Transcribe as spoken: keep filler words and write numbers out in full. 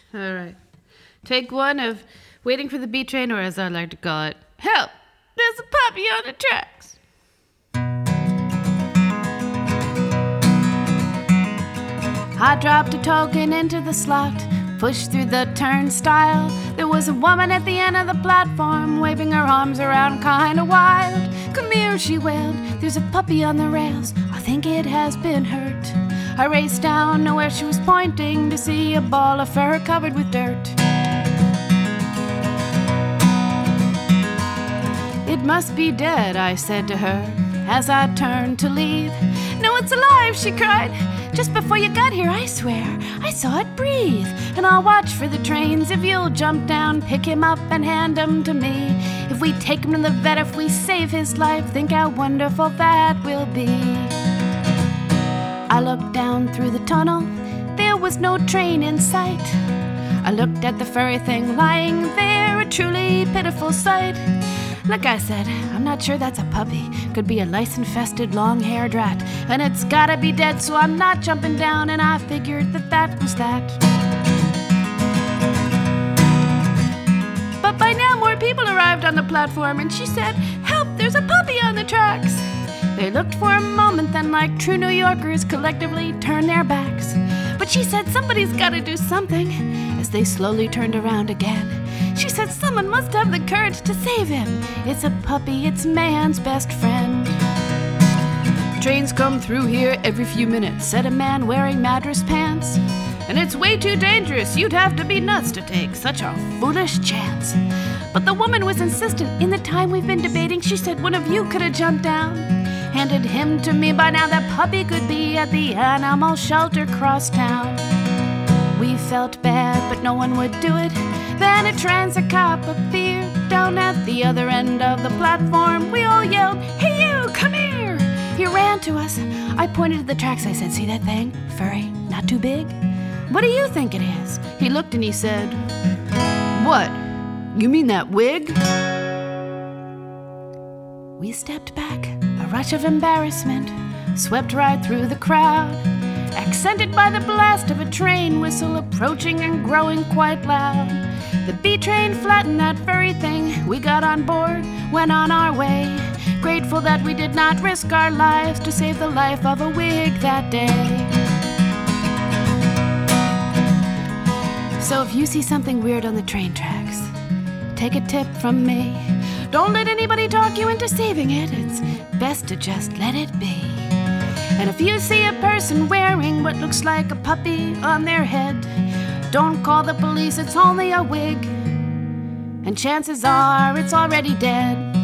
All right. Take one of Waiting for the B Train, or as I like to call it, Help! There's a puppy on the tracks. I dropped a token into the slot, pushed through the turnstile. There was a woman at the end of the platform, waving her arms around kinda wild. Come here, she wailed, there's a puppy on the rails. I think it has been hurt. I raced down to where she was pointing to see a ball of fur covered with dirt. It must be dead, I said to her, as I turned to leave. No, it's alive, she cried. Just before you got here, I swear, I saw it breathe. And I'll watch for the trains. If you'll jump down, pick him up and hand him to me. If we take him to the vet, if we save his life, think how wonderful that will be. I looked down through the tunnel. There was no train in sight. I looked at the furry thing lying there, a truly pitiful sight. Look, I said, I'm not sure that's a puppy. Could be a lice-infested long-haired rat. And it's gotta be dead, so I'm not jumping down. And I figured that that was that. But by now more people arrived on the platform, and she said, help, there's a puppy on the tracks. They looked for a moment, then like true New Yorkers collectively turned their backs. But she said, somebody's gotta do something. As they slowly turned around again, she said, someone must have the courage to save him. It's a puppy, it's man's best friend. Trains come through here every few minutes, said a man wearing Madras pants. And it's way too dangerous, you'd have to be nuts to take such a foolish chance. But the woman was insistent. In the time we've been debating, she said, one of you could have jumped down, handed him to me. By now that puppy could be at the animal shelter cross town. We felt bad, but no one would do it. Then a transit cop appeared down at the other end of the platform. We all yelled, hey you, come here! He ran to us. I pointed to the tracks. I said, see that thing? Furry, not too big? What do you think it is? He looked and he said, what? You mean that wig? We stepped back. A rush of embarrassment swept right through the crowd, accented by the blast of a train whistle approaching and growing quite loud. The B train flattened that furry thing. We got on board, went on our way, grateful that we did not risk our lives to save the life of a wig that day. So if you see something weird on the train tracks, take a tip from me. Don't let anybody talk you into saving it. It's best to just let it be. And if you see a person wearing what looks like a puppy on their head, don't call the police, it's only a wig. And chances are it's already dead.